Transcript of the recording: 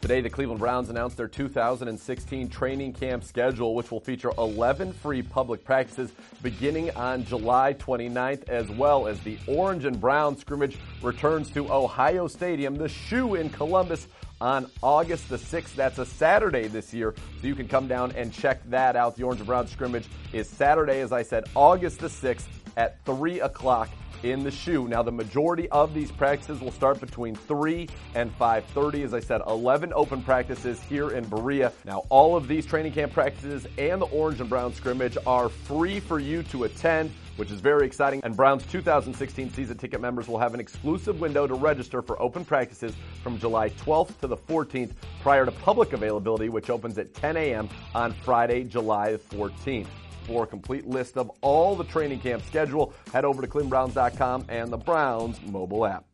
Today, the Cleveland Browns announced their 2016 training camp schedule, which will feature 11 free public practices beginning on July 29th, as well as the Orange and Brown scrimmage returns to Ohio Stadium, the Shoe in Columbus, on August the 6th. That's a Saturday this year, so you can come down and check that out. The Orange and Brown scrimmage is Saturday, as I said, August the 6th at 3 o'clock in the Shoe. Now, the majority of these practices will start between 3 and 5:30. As I said, 11 open practices here in Berea. Now, all of these training camp practices and the Orange and Brown scrimmage are free for you to attend, which is very exciting. And Browns 2016 season ticket members will have an exclusive window to register for open practices from July 12th to the 14th prior to public availability, which opens at 10 a.m. on Friday, July 14th. For a complete list of all the training camp schedule, head over to clevelandbrowns.com and the Browns mobile app.